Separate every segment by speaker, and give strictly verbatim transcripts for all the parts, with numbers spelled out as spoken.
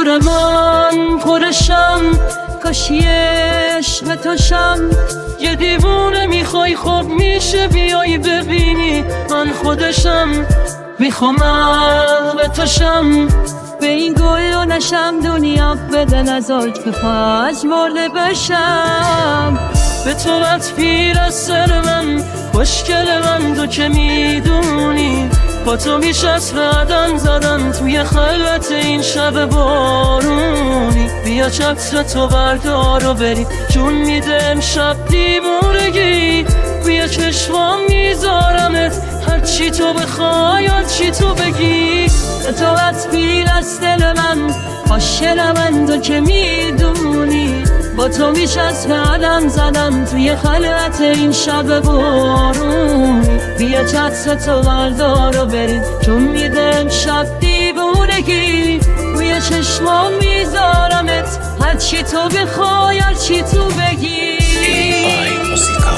Speaker 1: نور من پرشم، کاش یه عشق توشم. یه دیوونه میخوای خب میشه بیای ببینی من خودشم. میخوام به توشم، به این گل و نشم دنیا بده نزاج به پژمرده بشم. به تو بد پیر از سر من، خوشگل من تو که میدونی با تو میشست قدم زدن توی خلوت این شب بارونی. بیا چتر تو بردار و بریم جون میده امشب دیوونگی. بیا چشمام میذارمت هرچی تو بخوای هرچی تو بگی. به تو بد پیر از دل من، عاشق من تو که میدونی با تو میشست قدم زدم توی خلوت این شب بارونی. بیا چتر تو بردار و بریم چون میده امشب دیوونگی. بیا چشمام میذارمت هرچی تو بخوای هرچی تو بگی.
Speaker 2: ای آی موسیقا.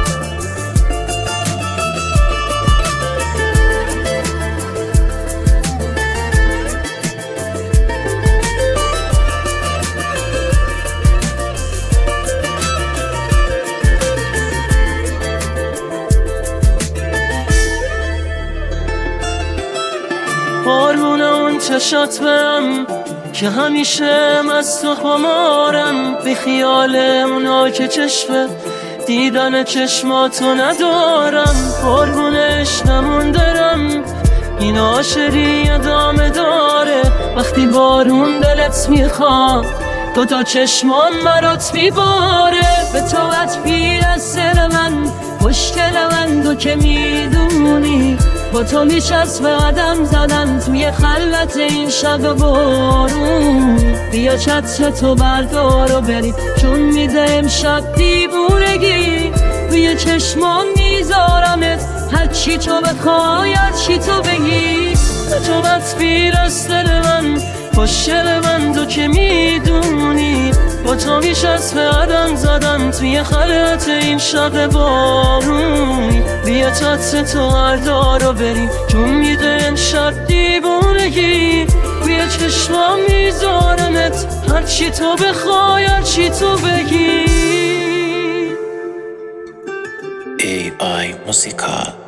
Speaker 1: قربون اون چشات برم که همیشه مست و خمارم. بی خیال اونا که چشم دیدن چشماتو ندارم. قربون عشقمون درم این عاشقی ادامه داره. وقتی بارون دلت میخواد تو تا چشمان مرات میباره. به تو بد پیر از سر من، خوشگل من تو که میدونی با تو میشست به قدم زدم توی خلوت این شب بارون. بیا چتر تو بردار و بریم چون میده امشب دیوونگی. بیا چشمام میذارمت هرچی تو بخوای هرچی تو بگی. تو بد پیر از دل من، خوشگل من تو که میدونی با تو میشست به قدم زدم توی خلوت این شب بارونی. بیا چتر تو بردار و بریم چون میده امشب دیوونگی. بیا چشمام میذارمت هرچی تو بخوای هرچی تو بگی.
Speaker 2: ای آی موسیقا.